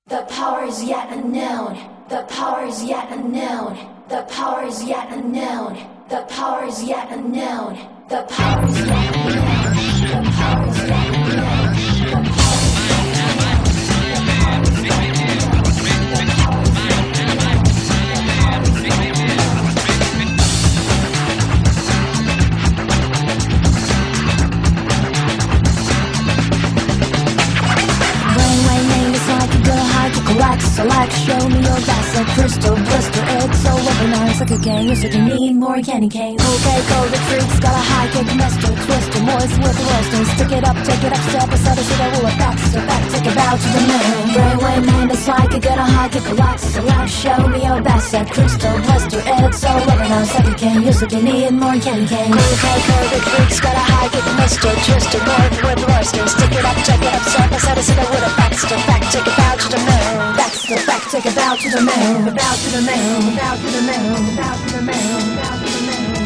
The power is yet unknown. The power is yet unknown. The power is yet unknown. The power is yet unknown. The power is yet unknown. The power is yet unknown. The power Select, show me your best, like crystal blister. It's so organized like a gang. You're you need more candy cane. Okay, go the freaks, got a high kick, mister, twister, moist with roasting. Stick it up, take it up, step aside, so that will affect, step back, take it out to the moon. Brainwave man, it's like you get a high kick, relax, select, show me your best, like crystal blister. It's so organized like a gang. You're you need more candy cane. Okay, go the freaks, got a high kick, mister, twister, moist with roasting. Stick it up, take it up, step aside, so that will affect, step back, take it out to the moon. Step back, take it out to the moon, about to the moon, about to the moon, about to the moon, about to the moon.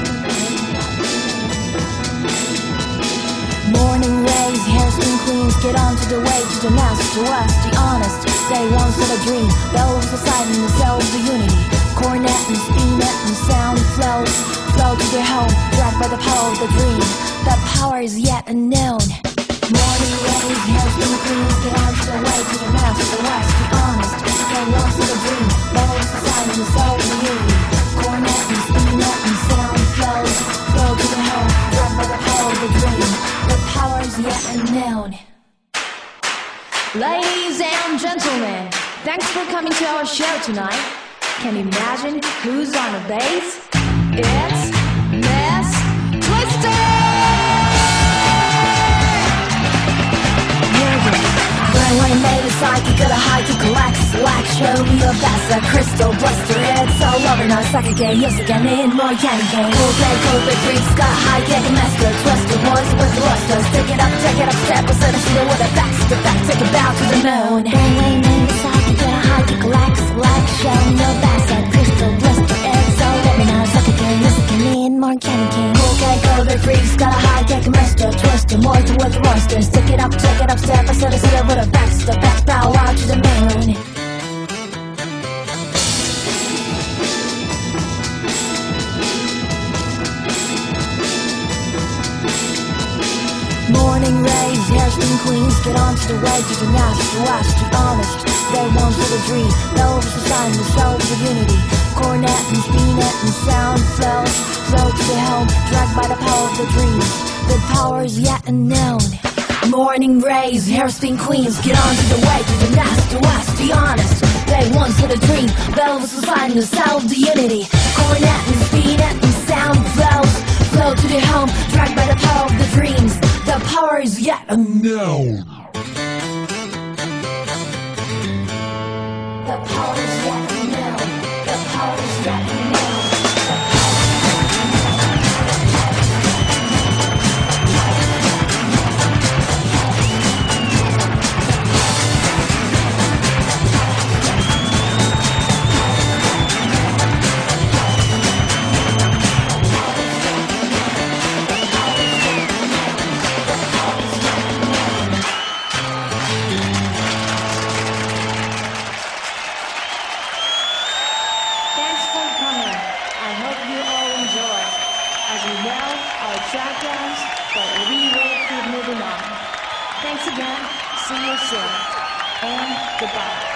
Morning rays, hairspin queens, get onto the way to the master west, the honest. They once had a dream, those aside in themselves the unity. Cornet and spinet and sound flows, flow to their home, dragged by the power of the dream. The power is yet unknown. Morning rays, hairspin queens, get onto the way to the master west, the honest. They once had a dream, those aside in themselves the unity. Cornet and spinet and sound flows, flow to the home, dragged by the power of the dream. The power is yet unknown. Ladies and gentlemen, thanks for coming to our show tonight. Can you imagine who's on the bass? It's Miss Twister! Brainwave made a psychic, got a high kick, relax, select, show me your best, a crystal blister. It's so organized like a game, yes again, in more candy game. Okay, cool, big freaks, got a high kick, master, twister, boys with luster. Stick it up, step aside, see the with a back, step back, take it down to the moon. Brainwave made a psychic, got a high kick, relax, select, show me your best, a crystal blister. It's so organized like a game, yes again, in more candy game. Okay, cool, big freaks, got a high kick, master, twister, boys with luster. Stick it up, step aside, see the with a back, step back, bow out to the moon. Morning rays, hairspin queens, get onto the way to the master west, the honest. They want for the dream, those who sign themselves of unity. Cornet and spinet and sound flows, flow to the helm, dragged by the power of the dream. The power is yet unknown. Morning rays, hairspin queens, get onto the way to the master west, the honest. They once had a dream, those who find themselves the unity. Cornet and spinet and sound flows, flow to the home, dragged by the power of the dreams. The power is yet unknown. The power is yet unknown. The power is yet unknown. But we will keep moving on. Thanks again. See you soon. And goodbye.